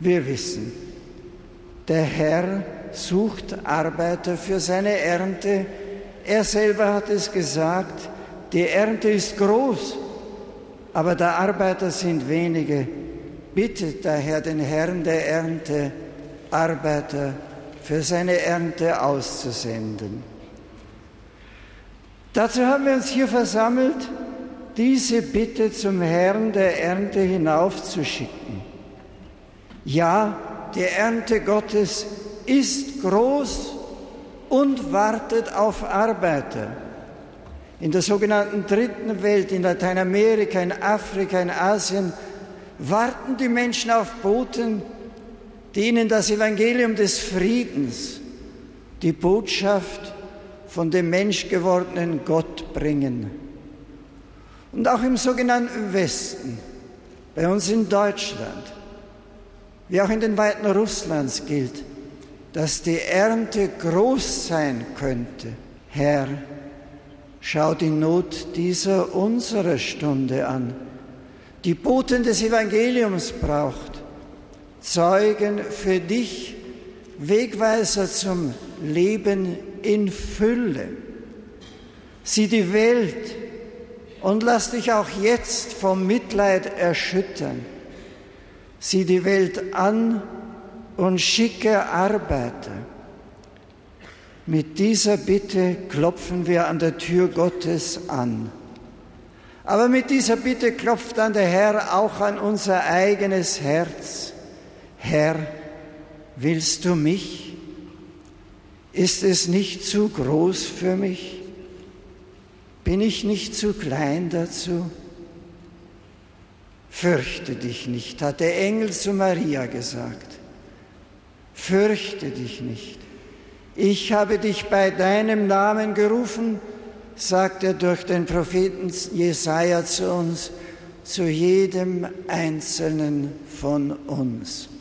Wir wissen, der Herr sucht Arbeiter für seine Ernte. Er selber hat es gesagt, die Ernte ist groß, aber der Arbeiter sind wenige. Bittet daher den Herrn der Ernte, Arbeiter für seine Ernte auszusenden. Dazu haben wir uns hier versammelt, diese Bitte zum Herrn der Ernte hinaufzuschicken. Ja, die Ernte Gottes ist groß und wartet auf Arbeiter. In der sogenannten Dritten Welt, in Lateinamerika, in Afrika, in Asien, warten die Menschen auf Boten, die ihnen das Evangelium des Friedens, die Botschaft von dem menschgewordenen Gott bringen. Und auch im sogenannten Westen, bei uns in Deutschland, wie auch in den Weiten Russlands gilt, dass die Ernte groß sein könnte. Herr, schau die Not dieser unserer Stunde an, die Boten des Evangeliums braucht, Zeugen für dich, Wegweiser zum Leben in Fülle. Sieh die Welt und lass dich auch jetzt vom Mitleid erschüttern. Sieh die Welt an und schicke Arbeiter. Mit dieser Bitte klopfen wir an der Tür Gottes an. Aber mit dieser Bitte klopft dann der Herr auch an unser eigenes Herz. Herr, willst du mich? Ist es nicht zu groß für mich? Bin ich nicht zu klein dazu? Fürchte dich nicht, hat der Engel zu Maria gesagt. Fürchte dich nicht. Ich habe dich bei deinem Namen gerufen, sagt er durch den Propheten Jesaja zu uns, zu jedem Einzelnen von uns.